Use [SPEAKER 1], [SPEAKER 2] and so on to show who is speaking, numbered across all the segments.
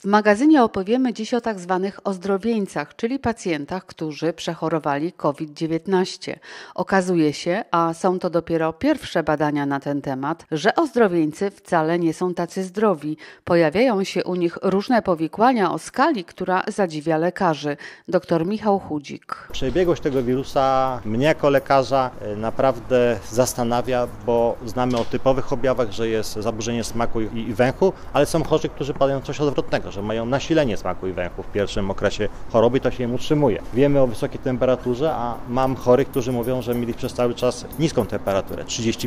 [SPEAKER 1] W magazynie opowiemy dziś o tak zwanych ozdrowieńcach, czyli pacjentach, którzy przechorowali COVID-19. Okazuje się, a są to dopiero pierwsze badania na ten temat, że ozdrowieńcy wcale nie są tacy zdrowi. Pojawiają się u nich różne powikłania o skali, która zadziwia lekarzy. Dr Michał Chudzik.
[SPEAKER 2] Przebiegłość tego wirusa mnie jako lekarza naprawdę zastanawia, bo znamy o typowych objawach, że jest zaburzenie smaku i węchu, ale są chorzy, którzy padają coś odwrotnego, że mają nasilenie smaku i węchu w pierwszym okresie choroby i to się im utrzymuje. Wiemy o wysokiej temperaturze, a mam chorych, którzy mówią, że mieli przez cały czas niską temperaturę,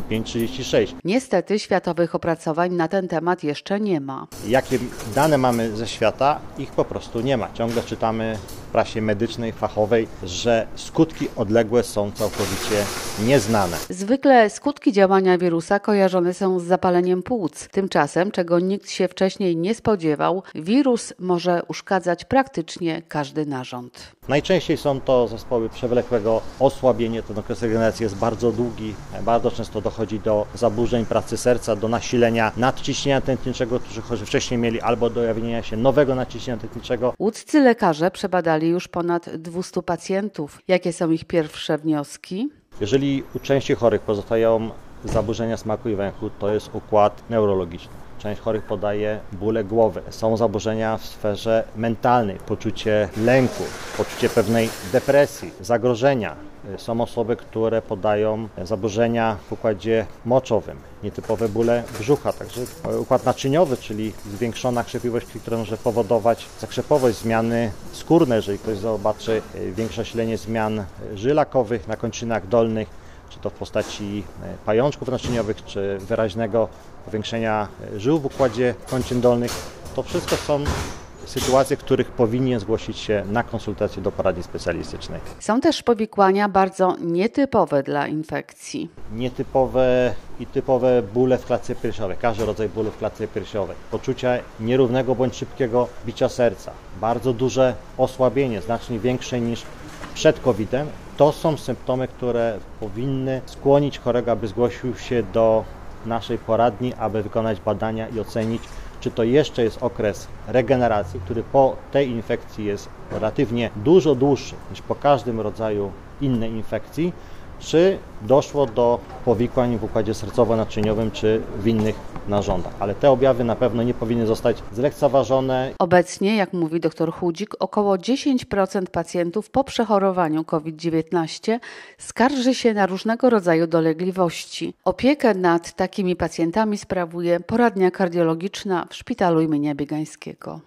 [SPEAKER 2] 35-36.
[SPEAKER 1] Niestety światowych opracowań na ten temat jeszcze nie ma.
[SPEAKER 2] Jakie dane mamy ze świata? Ich po prostu nie ma. Ciągle czytamy w prasie medycznej, fachowej, że skutki odległe są całkowicie nieznane.
[SPEAKER 1] Zwykle skutki działania wirusa kojarzone są z zapaleniem płuc. Tymczasem, czego nikt się wcześniej nie spodziewał, wirus może uszkadzać praktycznie każdy narząd.
[SPEAKER 2] Najczęściej są to zespoły przewlekłego osłabienia, ten okres regeneracji jest bardzo długi, bardzo często dochodzi do zaburzeń pracy serca, do nasilenia nadciśnienia tętniczego, którzy chorzy wcześniej mieli, albo do ujawnienia się nowego nadciśnienia tętniczego.
[SPEAKER 1] Łódzcy lekarze przebadali już ponad 200 pacjentów. Jakie są ich pierwsze wnioski?
[SPEAKER 2] Jeżeli u części chorych pozostają zaburzenia smaku i węchu, to jest układ neurologiczny. Część chorych podaje bóle głowy. Są zaburzenia w sferze mentalnej, poczucie lęku, poczucie pewnej depresji, zagrożenia. Są osoby, które podają zaburzenia w układzie moczowym, nietypowe bóle brzucha, także układ naczyniowy, czyli zwiększona krzepliwość, która może powodować zakrzepowość, zmiany skórne, jeżeli ktoś zobaczy większe nasilenie zmian żylakowych na kończynach dolnych, czy to w postaci pajączków naczyniowych, czy wyraźnego powiększenia żył w układzie kończyn dolnych. To wszystko są sytuacje, w których powinien zgłosić się na konsultację do poradni specjalistycznej.
[SPEAKER 1] Są też powikłania bardzo nietypowe dla infekcji.
[SPEAKER 2] Nietypowe i typowe bóle w klatce piersiowej, każdy rodzaj bólu w klatce piersiowej, poczucie nierównego bądź szybkiego bicia serca, bardzo duże osłabienie, znacznie większe niż przed COVID-em. To są symptomy, które powinny skłonić chorego, aby zgłosił się do naszej poradni, aby wykonać badania i ocenić, czy to jeszcze jest okres regeneracji, który po tej infekcji jest relatywnie dużo dłuższy niż po każdym rodzaju innej infekcji, czy doszło do powikłań w układzie sercowo-naczyniowym czy w innych narządach. Ale te objawy na pewno nie powinny zostać zlekceważone.
[SPEAKER 1] Obecnie, jak mówi dr Chudzik, około 10% pacjentów po przechorowaniu COVID-19 skarży się na różnego rodzaju dolegliwości. Opiekę nad takimi pacjentami sprawuje poradnia kardiologiczna w Szpitalu im. Biegańskiego.